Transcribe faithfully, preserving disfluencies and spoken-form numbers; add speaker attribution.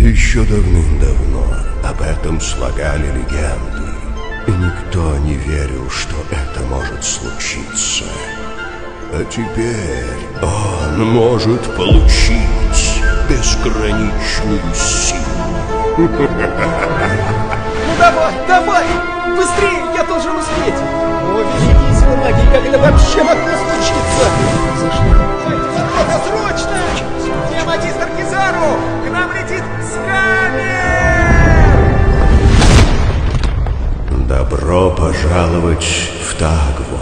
Speaker 1: Еще давным-давно об этом слагали легенды, и никто не верил, что это может случиться. А теперь он может получить безграничную силу.
Speaker 2: Ну давай, давай! Быстрее, я должен успеть! О, великие силы магии, как это вообще могло случиться? Это срочно! Где магистр Кизару? К нам летит сканер!
Speaker 1: Добро пожаловать в Тагву.